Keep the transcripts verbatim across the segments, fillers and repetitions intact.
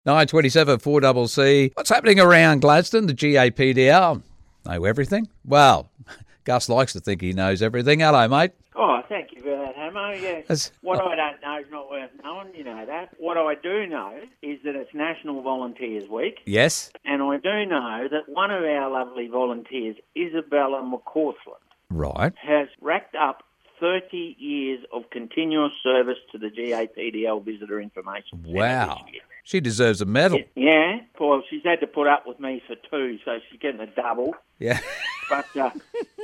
nine twenty-seven four C C. What's happening around Gladstone, the G A P D L? Know everything? Well, Gus likes to think he knows everything. Hello, mate. Oh, thank you for that, Hamo. Yeah. That's- What I don't know is not worth knowing, you know that. What I do know is that it's National Volunteers Week, Yes. and I do know that one of our lovely volunteers, Isabella McCausland, Right. has racked up thirty years of continuous service to the G A P D L Visitor Information Centre Wow. this year. She deserves a medal. Yeah, well, she's had to put up with me for two, so she's getting a double. Yeah. But, uh,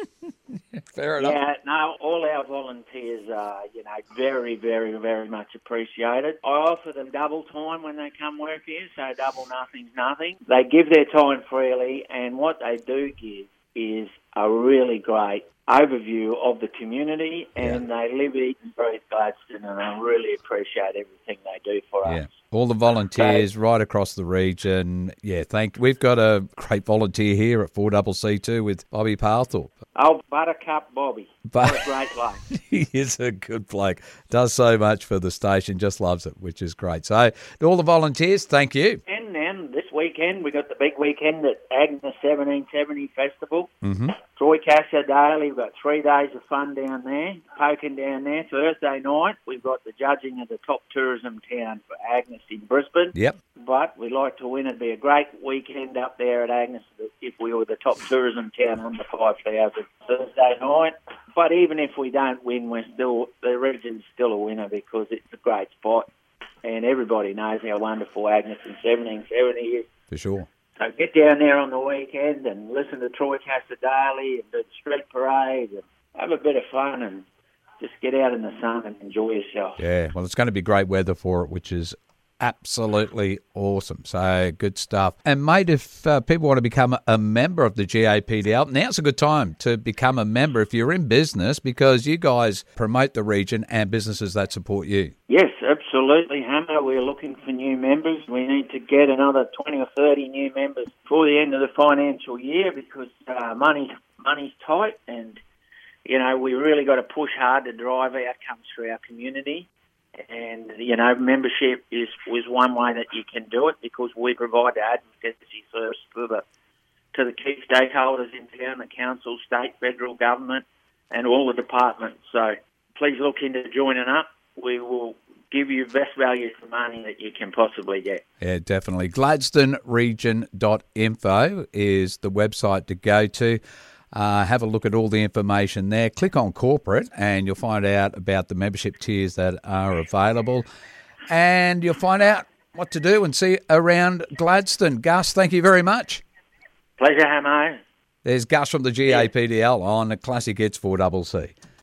Fair enough. yeah, no, all our volunteers are, you know, very, very, very much appreciated. I offer them double time when they come work here, so double nothing's nothing. They give their time freely, and what they do give is a really great overview of the community, and they live, eat and breathe Gladstone, and I really appreciate everything they do for Yeah. us. All the volunteers right across the region. Yeah, thank. We've got a great volunteer here at four C C too with Bobby Palthorpe. Oh, Buttercup Bobby. But- What a great bloke. He is a good bloke. Does so much for the station, just loves it, which is great. So, to all the volunteers, thank you. And then this weekend, we got the big weekend at Agnes seventeen seventy Festival. Mm-hmm. Troy Casa Daily, we've got three days of fun down there, poking down there. Thursday night, we've got the judging of the top tourism town for Agnes in Brisbane. Yep. But we'd like to win. It'd be a great weekend up there at Agnes if we were the top tourism town under five thousand Thursday night. But even if we don't win, we're still the region's still a winner because it's a great spot. And everybody knows how wonderful Agnes in seventeen seventy is. For sure. So get down there on the weekend and listen to Troy Casa Daily and do the street parade and have a bit of fun and just get out in the sun and enjoy yourself. Yeah, well, it's going to be great weather for it, which is absolutely awesome. So, good stuff. And, mate, if uh, people want to become a member of the G A P D L, now's a good time to become a member if you're in business because you guys promote the region and businesses that support you. Yes, absolutely, Hammer. We're looking for new members. We need to get another twenty or thirty new members before the end of the financial year because uh, money, money's tight and, you know, we really got to push hard to drive outcomes for our community. And, you know, membership is, is one way that you can do it because we provide advocacy service to the, to the key stakeholders in town, the council, state, federal government, and all the departments. So please look into joining up. We will give you best value for money that you can possibly get. Yeah, definitely. Gladstone Region dot info is the website to go to. Uh, have a look at all the information there. Click on corporate and you'll find out about the membership tiers that are available. And you'll find out what to do and see around Gladstone. Gus, thank you very much. Pleasure, Hamo. There's Gus from the G A P D L on the Classic Hits four C C.